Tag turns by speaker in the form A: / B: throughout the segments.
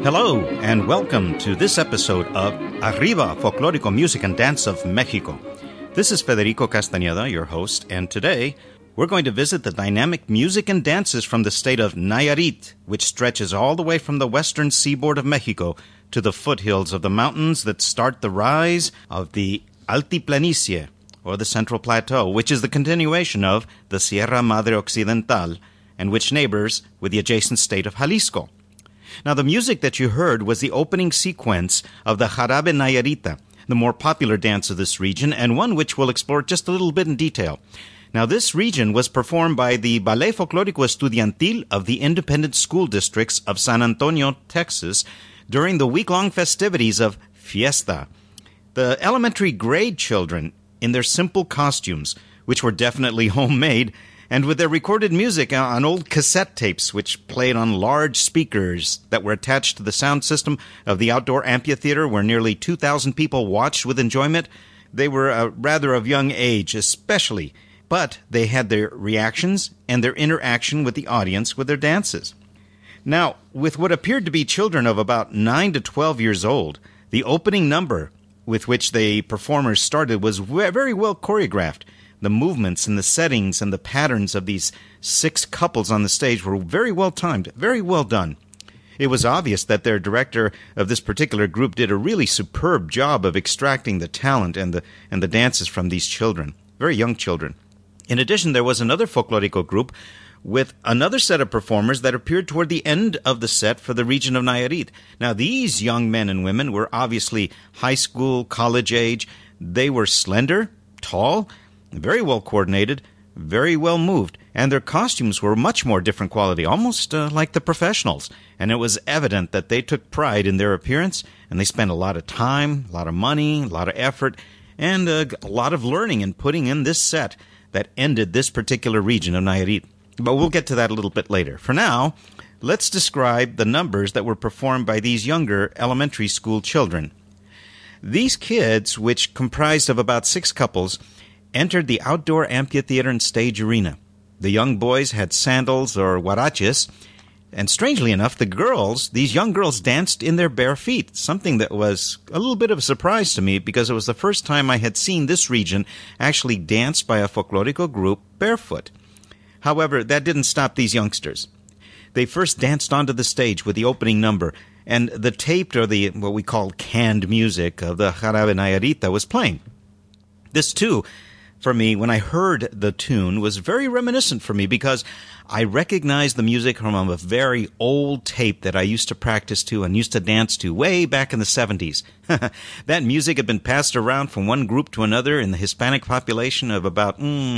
A: Hello, and welcome to this episode of Arriba Folklórico Music and Dance of Mexico. This is Federico Castañeda, your host, and today we're going to visit the dynamic music and dances from the state of Nayarit, which stretches all the way from the western seaboard of Mexico to the foothills of the mountains that start the rise of the Altiplanicie, or the Central Plateau, which is the continuation of the Sierra Madre Occidental, and which neighbors with the adjacent state of Jalisco. Now, the music that you heard was the opening sequence of the Jarabe Nayarita, the more popular dance of this region, and one which we'll explore just a little bit in detail. Now, this region was performed by the Ballet Folclórico Estudiantil of the Independent School Districts of San Antonio, Texas, during the week-long festivities of Fiesta. The elementary grade children, in their simple costumes, which were definitely homemade, and with their recorded music on old cassette tapes, which played on large speakers that were attached to the sound system of the outdoor amphitheater where nearly 2,000 people watched with enjoyment. They were rather of young age, especially, but they had their reactions and their interaction with the audience with their dances. Now, with what appeared to be children of about 9 to 12 years old, the opening number with which the performers started was very well choreographed. The movements and the settings and the patterns of these 6 couples on the stage were very well timed, very well done. It was obvious that their director of this particular group did a really superb job of extracting the talent and the dances from these children, very young children. In addition, there was another folklorico group with another set of performers that appeared toward the end of the set for the region of Nayarit. Now, these young men and women were obviously high school, college age. They were slender, tall, very well coordinated, very well moved, and their costumes were much more different quality, almost like the professionals. And it was evident that they took pride in their appearance, and they spent a lot of time, a lot of money, a lot of effort, and a lot of learning in putting in this set that ended this particular region of Nayarit. But we'll get to that a little bit later. For now, let's describe the numbers that were performed by these younger elementary school children. These kids, which comprised of about 6 couples, entered the outdoor amphitheater and stage arena. The young boys had sandals or huaraches, and strangely enough, these young girls danced in their bare feet, something that was a little bit of a surprise to me because it was the first time I had seen this region actually danced by a folklorico group barefoot. However, that didn't stop these youngsters. They first danced onto the stage with the opening number, and the taped or the what we call canned music of the Jarabe Nayarita was playing. This, too, for me, when I heard the tune, was very reminiscent for me because I recognized the music from a very old tape that I used to practice to and used to dance to way back in the 70s. That music had been passed around from one group to another in the Hispanic population of about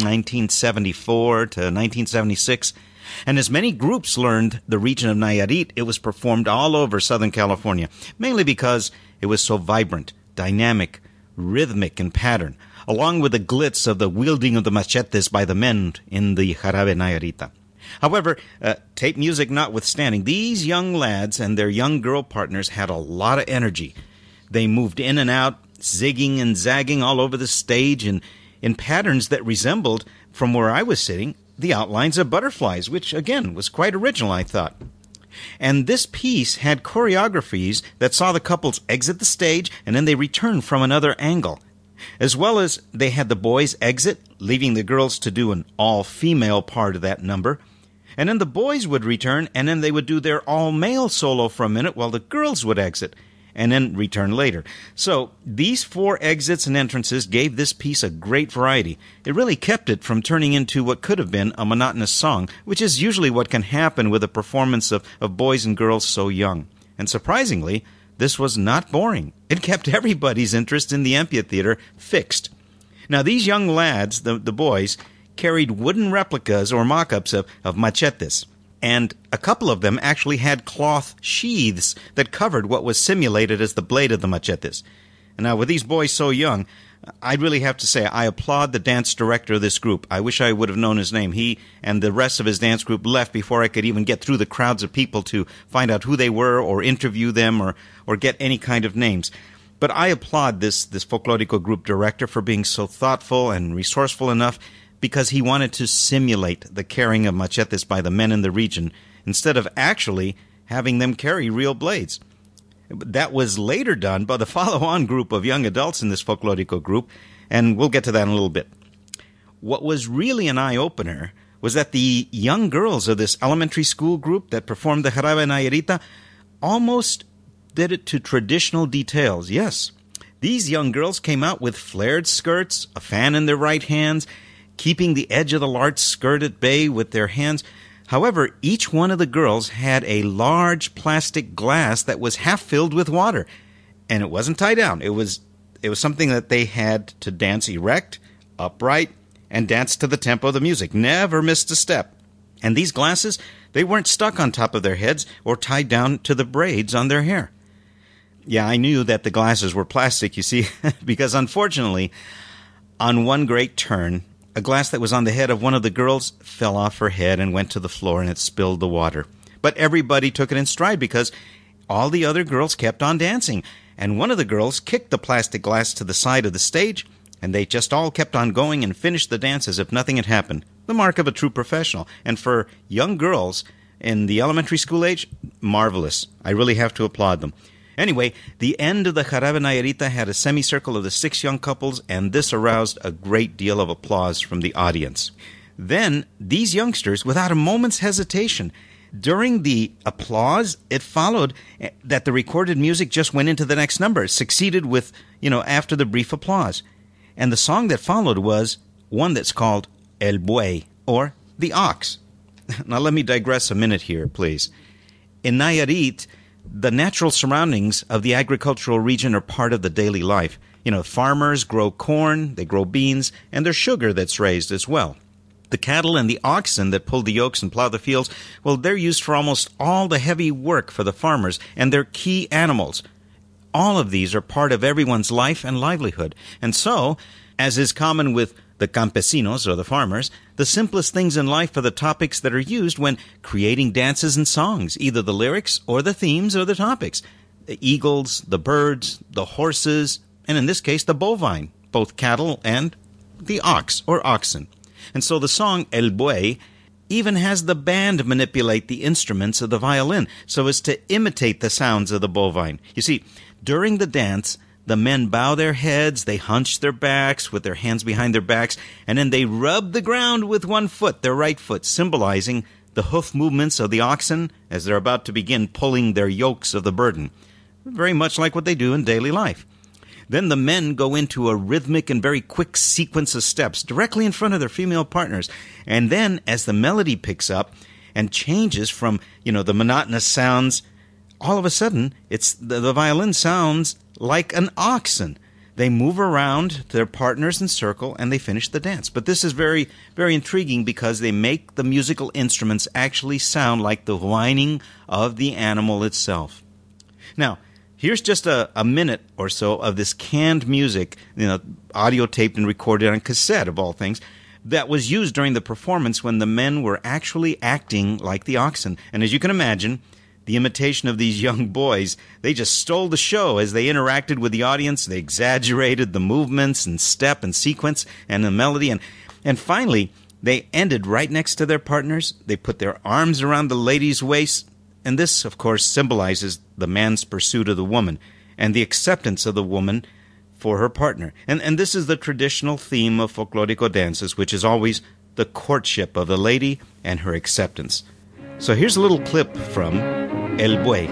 A: 1974 to 1976. And as many groups learned the region of Nayarit, it was performed all over Southern California, mainly because it was so vibrant, dynamic, rhythmic in pattern, along with the glitz of the wielding of the machetes by the men in the Jarabe Nayarita. However, tape music notwithstanding, these young lads and their young girl partners had a lot of energy. They moved in and out, zigging and zagging all over the stage in patterns that resembled, from where I was sitting, the outlines of butterflies, which, again, was quite original, I thought. And this piece had choreographies that saw the couples exit the stage and then they return from another angle. As well as they had the boys exit, leaving the girls to do an all-female part of that number. And then the boys would return, and then they would do their all-male solo for a minute while the girls would exit, and then return later. So these 4 exits and entrances gave this piece a great variety. It really kept it from turning into what could have been a monotonous song, which is usually what can happen with a performance of boys and girls so young. And surprisingly, this was not boring. It kept everybody's interest in the amphitheater fixed. Now, these young lads, the boys, carried wooden replicas or mock-ups of machetes, and a couple of them actually had cloth sheaths that covered what was simulated as the blade of the machetes. And now, with these boys so young, I really have to say I applaud the dance director of this group. I wish I would have known his name. He and the rest of his dance group left before I could even get through the crowds of people to find out who they were or interview them or get any kind of names. But I applaud this folklorico group director for being so thoughtful and resourceful enough because he wanted to simulate the carrying of machetes by the men in the region instead of actually having them carry real blades. That was later done by the follow-on group of young adults in this folklorico group, and we'll get to that in a little bit. What was really an eye-opener was that the young girls of this elementary school group that performed the Jarabe Nayarita almost did it to traditional details. Yes, these young girls came out with flared skirts, a fan in their right hands, keeping the edge of the large skirt at bay with their hands. However, each one of the girls had a large plastic glass that was half filled with water, and it wasn't tied down. It was something that they had to dance erect, upright, and dance to the tempo of the music. Never missed a step. And these glasses, they weren't stuck on top of their heads or tied down to the braids on their hair. Yeah, I knew that the glasses were plastic, you see, because unfortunately, on one great turn, a glass that was on the head of one of the girls fell off her head and went to the floor, and it spilled the water. But everybody took it in stride because all the other girls kept on dancing, and one of the girls kicked the plastic glass to the side of the stage, and they just all kept on going and finished the dance as if nothing had happened. The mark of a true professional. And for young girls in the elementary school age, marvelous. I really have to applaud them. Anyway, the end of the Jarabe Nayarita had a semicircle of the 6 young couples, and this aroused a great deal of applause from the audience. Then, these youngsters, without a moment's hesitation, during the applause, it followed that the recorded music just went into the next number, succeeded with, after the brief applause. And the song that followed was one that's called El Buey, or the Ox. Now, let me digress a minute here, please. In Nayarit, the natural surroundings of the agricultural region are part of the daily life. Farmers grow corn, they grow beans, and there's sugar that's raised as well. The cattle and the oxen that pull the yokes and plow the fields, well, they're used for almost all the heavy work for the farmers, and they're key animals. All of these are part of everyone's life and livelihood. And so, as is common with the campesinos, or the farmers, the simplest things in life are the topics that are used when creating dances and songs, either the lyrics or the themes or the topics. The eagles, the birds, the horses, and in this case, the bovine, both cattle and the ox or oxen. And so the song El Buey even has the band manipulate the instruments of the violin so as to imitate the sounds of the bovine. You see, during the dance, the men bow their heads, they hunch their backs with their hands behind their backs, and then they rub the ground with one foot, their right foot, symbolizing the hoof movements of the oxen as they're about to begin pulling their yokes of the burden. Very much like what they do in daily life. Then the men go into a rhythmic and very quick sequence of steps directly in front of their female partners. And then, as the melody picks up and changes from, the monotonous sounds, all of a sudden, the violin sounds like an oxen. They move around their partners in circle, and they finish the dance. But this is very, very intriguing because they make the musical instruments actually sound like the whining of the animal itself. Now, here's just a minute or so of this canned music, audio taped and recorded on cassette, of all things, that was used during the performance when the men were actually acting like the oxen. And as you can imagine, the imitation of these young boys, they just stole the show as they interacted with the audience. They exaggerated the movements and step and sequence and the melody. And finally, they ended right next to their partners. They put their arms around the lady's waist. And this, of course, symbolizes the man's pursuit of the woman and the acceptance of the woman for her partner. And this is the traditional theme of folklorico dances, which is always the courtship of the lady and her acceptance. So here's a little clip from El Buey.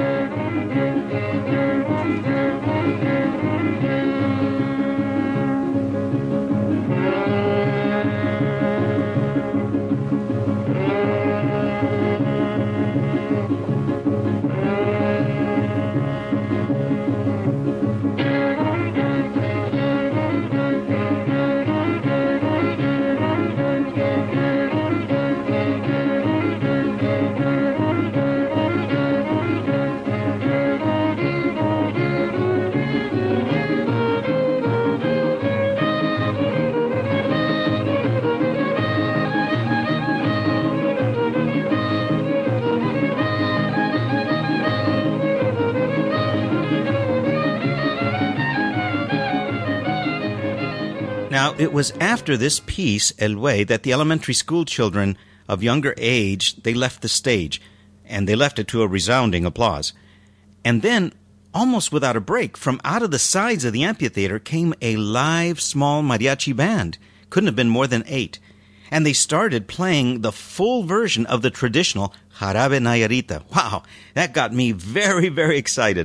A: Now, it was after this piece, El Buey, that the elementary school children of younger age, they left the stage, and they left it to a resounding applause. And then, almost without a break, from out of the sides of the amphitheater came a live small mariachi band. Couldn't have been more than 8. And they started playing the full version of the traditional Jarabe Nayarita. Wow, that got me very, very excited.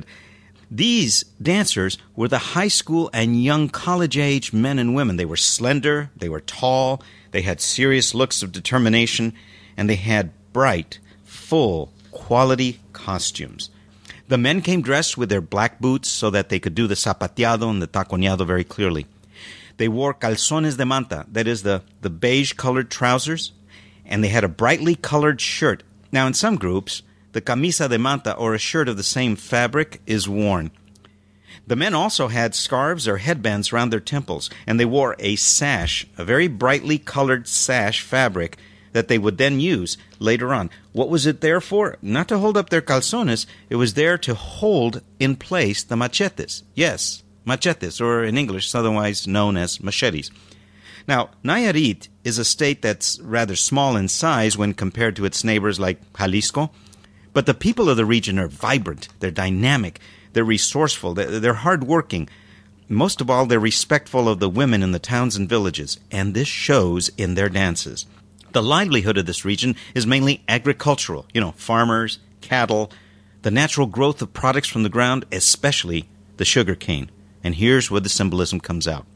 A: These dancers were the high school and young college-age men and women. They were slender, they were tall, they had serious looks of determination, and they had bright, full, quality costumes. The men came dressed with their black boots so that they could do the zapateado and the taconeado very clearly. They wore calzones de manta, that is the beige-colored trousers, and they had a brightly colored shirt. Now, in some groups, the camisa de manta, or a shirt of the same fabric, is worn. The men also had scarves or headbands around their temples, and they wore a sash, a very brightly colored sash fabric that they would then use later on. What was it there for? Not to hold up their calzones. It was there to hold in place the machetes. Yes, machetes, or in English, otherwise known as machetes. Now, Nayarit is a state that's rather small in size when compared to its neighbors like Jalisco, but the people of the region are vibrant, they're dynamic, they're resourceful, they're hardworking. Most of all, they're respectful of the women in the towns and villages, and this shows in their dances. The livelihood of this region is mainly agricultural, farmers, cattle, the natural growth of products from the ground, especially the sugar cane. And here's where the symbolism comes out.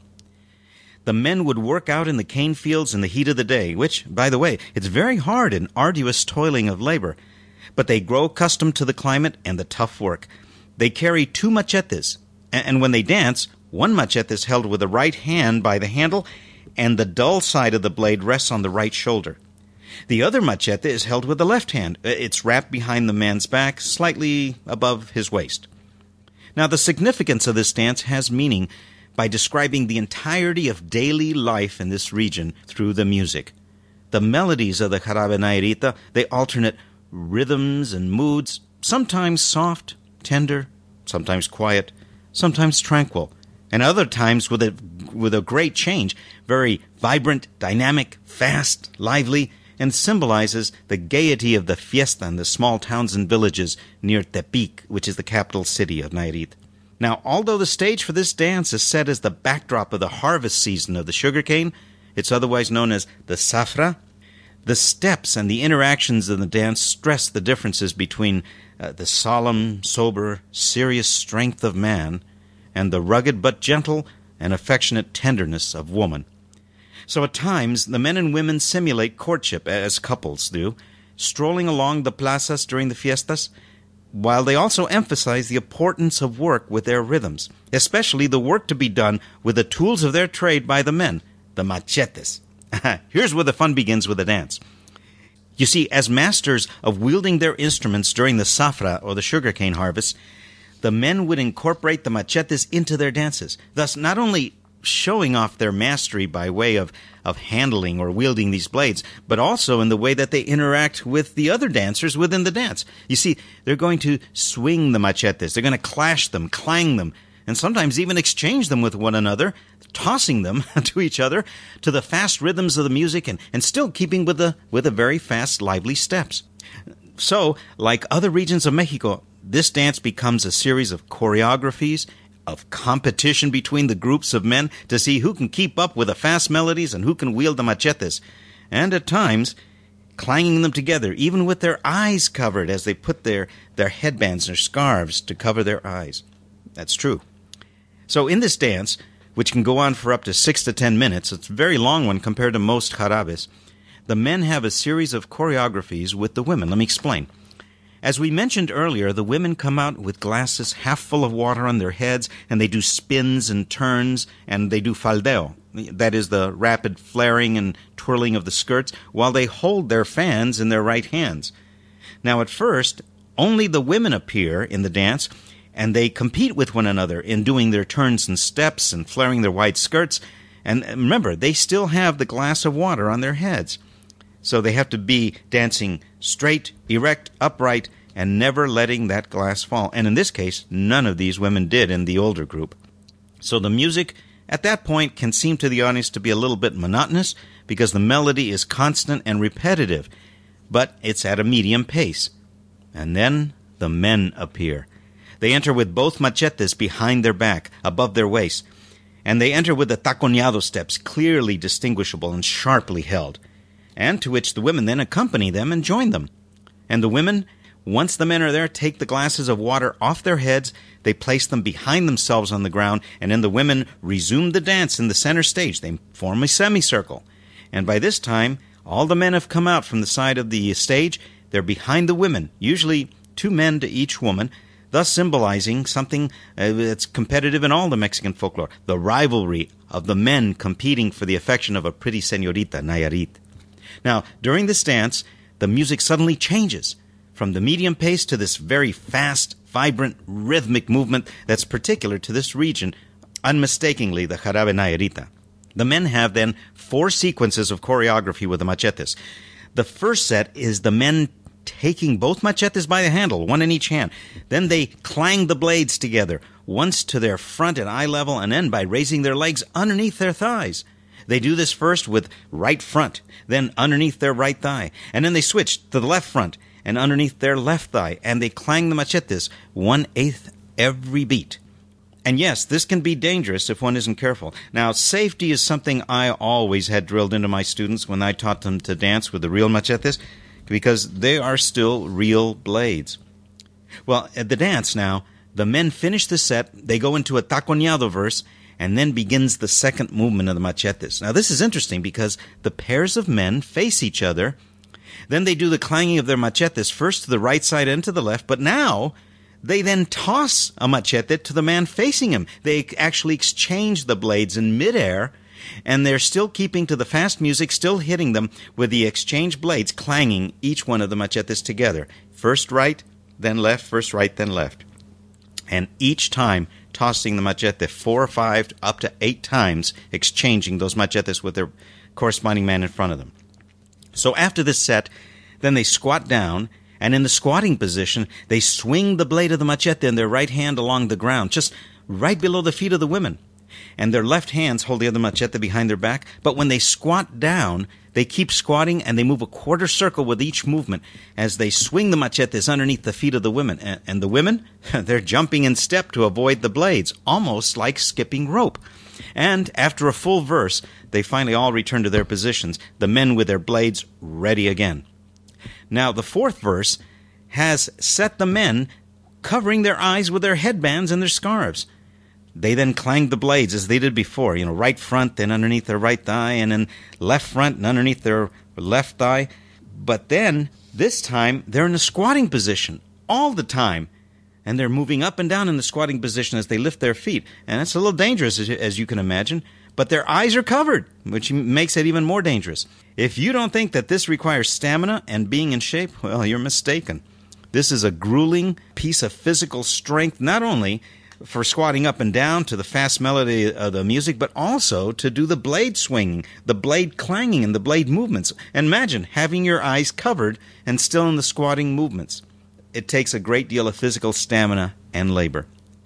A: The men would work out in the cane fields in the heat of the day, which, by the way, it's very hard and arduous toiling of labor. But they grow accustomed to the climate and the tough work. They carry 2 machetes, and when they dance, one machete is held with the right hand by the handle, and the dull side of the blade rests on the right shoulder. The other machete is held with the left hand. It's wrapped behind the man's back, slightly above his waist. Now, the significance of this dance has meaning by describing the entirety of daily life in this region through the music. The melodies of the Jarabe Nayarita, they alternate rhythms and moods, sometimes soft, tender, sometimes quiet, sometimes tranquil, and other times with a great change, very vibrant, dynamic, fast, lively, and symbolizes the gaiety of the fiesta in the small towns and villages near Tepic, which is the capital city of Nayarit. Now, although the stage for this dance is set as the backdrop of the harvest season of the sugarcane, it's otherwise known as the Zafra, the steps and the interactions in the dance stress the differences between the solemn, sober, serious strength of man and the rugged but gentle and affectionate tenderness of woman. So at times, the men and women simulate courtship, as couples do, strolling along the plazas during the fiestas, while they also emphasize the importance of work with their rhythms, especially the work to be done with the tools of their trade by the men, the machetes. Here's where the fun begins with the dance. You see, as masters of wielding their instruments during the Zafra, or the sugarcane harvest, the men would incorporate the machetes into their dances, thus not only showing off their mastery by way of handling or wielding these blades, but also in the way that they interact with the other dancers within the dance. You see, they're going to swing the machetes, they're going to clash them, clang them, and sometimes even exchange them with one another, tossing them to each other to the fast rhythms of the music and still keeping with the very fast, lively steps. So, like other regions of Mexico, this dance becomes a series of choreographies, of competition between the groups of men to see who can keep up with the fast melodies and who can wield the machetes, and at times clanging them together, even with their eyes covered as they put their headbands or scarves to cover their eyes. That's true. So in this dance, which can go on for up to 6 to 10 minutes, it's a very long one compared to most jarabes, the men have a series of choreographies with the women. Let me explain. As we mentioned earlier, the women come out with glasses half full of water on their heads, and they do spins and turns, and they do faldeo. That is the rapid flaring and twirling of the skirts, while they hold their fans in their right hands. Now, at first, only the women appear in the dance, and they compete with one another in doing their turns and steps and flaring their wide skirts. And remember, they still have the glass of water on their heads. So they have to be dancing straight, erect, upright, and never letting that glass fall. And in this case, none of these women did in the older group. So the music at that point can seem to the audience to be a little bit monotonous because the melody is constant and repetitive, but it's at a medium pace. And then the men appear. They enter with both machetes behind their back, above their waist, and they enter with the taconeado steps, clearly distinguishable and sharply held, and to which the women then accompany them and join them. And the women, once the men are there, take the glasses of water off their heads, they place them behind themselves on the ground, and then the women resume the dance in the center stage. They form a semicircle. And by this time, all the men have come out from the side of the stage. They're behind the women, usually 2 men to each woman, thus symbolizing something that's competitive in all the Mexican folklore, the rivalry of the men competing for the affection of a pretty señorita, Nayarit. Now, during this dance, the music suddenly changes from the medium pace to this very fast, vibrant, rhythmic movement that's particular to this region, unmistakably the Jarabe Nayarita. The men have then 4 sequences of choreography with the machetes. The first set is the men taking both machetes by the handle, one in each hand. Then they clang the blades together, once to their front at eye level, and then by raising their legs underneath their thighs. They do this first with right front, then underneath their right thigh, and then they switch to the left front and underneath their left thigh, and they clang the machetes 1/8 every beat. And yes, this can be dangerous if one isn't careful. Now, safety is something I always had drilled into my students when I taught them to dance with the real machetes, because they are still real blades. Well, at the dance now, the men finish the set, they go into a taconeado verse, and then begins the second movement of the machetes. Now, this is interesting because the pairs of men face each other. Then they do the clanging of their machetes first to the right side and to the left, but now they then toss a machete to the man facing him. They actually exchange the blades in midair, and they're still keeping to the fast music, still hitting them with the exchange blades, clanging each one of the machetes together. First right, then left, first right, then left. And each time tossing the machete 4 or 5 up to 8 times, exchanging those machetes with their corresponding man in front of them. So after this set, then they squat down, and in the squatting position, they swing the blade of the machete in their right hand along the ground, just right below the feet of the women. And their left hands hold the other machete behind their back. But when they squat down, they keep squatting and they move a quarter circle with each movement as they swing the machetes underneath the feet of the women. And the women, they're jumping in step to avoid the blades, almost like skipping rope. And after a full verse, they finally all return to their positions, the men with their blades ready again. Now, the 4th verse has set the men covering their eyes with their headbands and their scarves. They then clang the blades as they did before, right front, then underneath their right thigh, and then left front and underneath their left thigh. But then, this time, they're in a squatting position all the time. And they're moving up and down in the squatting position as they lift their feet. And that's a little dangerous, as you can imagine. But their eyes are covered, which makes it even more dangerous. If you don't think that this requires stamina and being in shape, well, you're mistaken. This is a grueling piece of physical strength, not only for squatting up and down to the fast melody of the music, but also to do the blade swinging, the blade clanging, and the blade movements. And imagine having your eyes covered and still in the squatting movements. It takes a great deal of physical stamina and labor.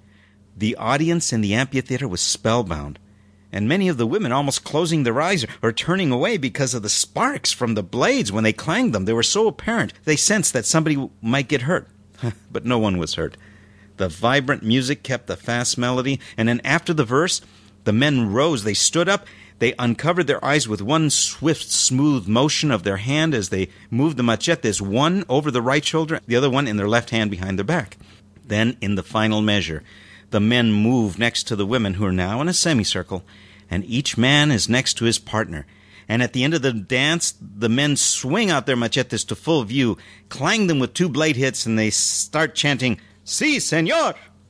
A: The audience in the amphitheater was spellbound, and many of the women almost closing their eyes or turning away because of the sparks from the blades when they clanged them. They were so apparent, they sensed that somebody might get hurt. But no one was hurt. The vibrant music kept the fast melody, and then after the verse, the men rose, they stood up, they uncovered their eyes with one swift, smooth motion of their hand as they moved the machetes, one over the right shoulder, the other one in their left hand behind their back. Then, in the final measure, the men move next to the women, who are now in a semicircle, and each man is next to his partner. And at the end of the dance, the men swing out their machetes to full view, clang them with 2 blade hits, and they start chanting, "Sí, señor!"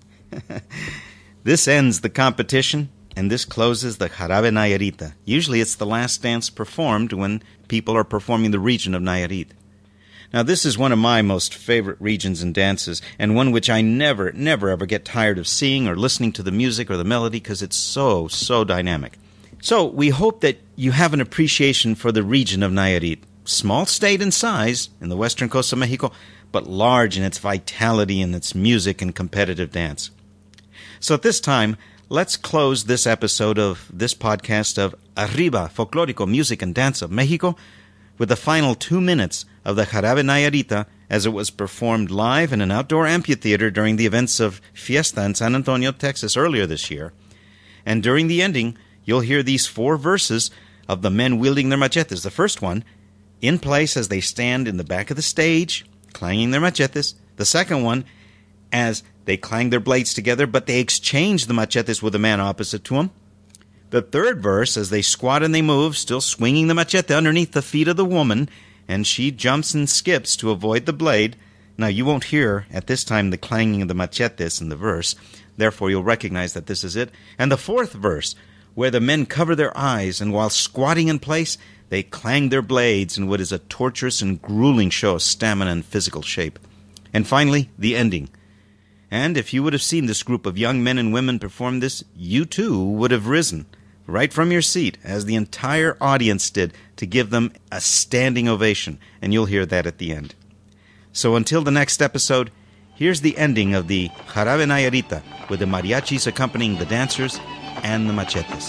A: This ends the competition, and this closes the Jarabe Nayarita. Usually it's the last dance performed when people are performing the region of Nayarit. Now, this is one of my most favorite regions and dances, and one which I never ever get tired of seeing or listening to the music or the melody, because it's so dynamic. So, we hope that you have an appreciation for the region of Nayarit. Small state in size in the western coast of Mexico, but large in its vitality and its music and competitive dance. So at this time, let's close this episode of this podcast of Arriba, Folklórico Music and Dance of Mexico, with the final 2 minutes of the Jarabe Nayarita as it was performed live in an outdoor amphitheater during the events of Fiesta in San Antonio, Texas earlier this year. And during the ending, you'll hear these 4 verses of the men wielding their machetes. The first one, in place as they stand in the back of the stage, clanging their machetes. The second one, as they clang their blades together, but they exchange the machetes with the man opposite to them. The third verse, as they squat and they move, still swinging the machete underneath the feet of the woman, and she jumps and skips to avoid the blade. Now, you won't hear at this time the clanging of the machetes in the verse, therefore you'll recognize that this is it. And the fourth verse, where the men cover their eyes, and while squatting in place, they clang their blades in what is a torturous and grueling show of stamina and physical shape. And finally, the ending. And if you would have seen this group of young men and women perform this, you too would have risen right from your seat, as the entire audience did, to give them a standing ovation, and you'll hear that at the end. So until the next episode, here's the ending of the Jarabe Nayarita, with the mariachis accompanying the dancers and the machetes.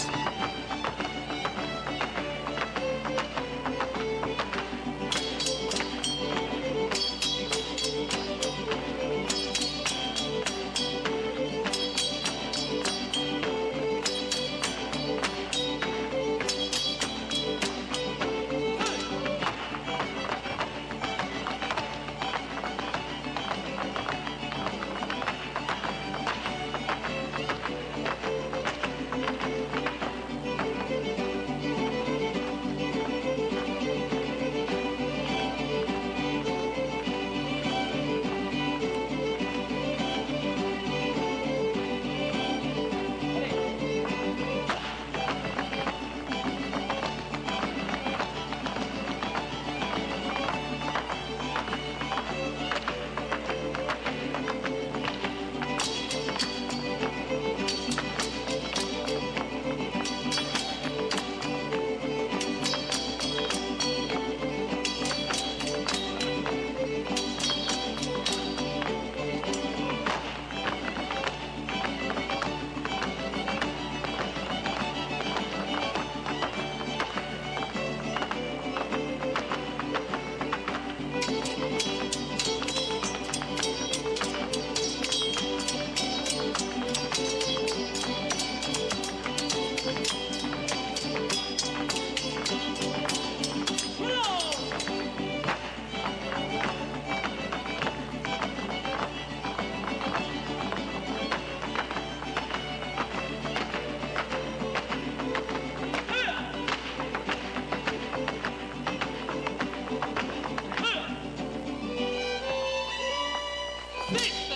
B: Six.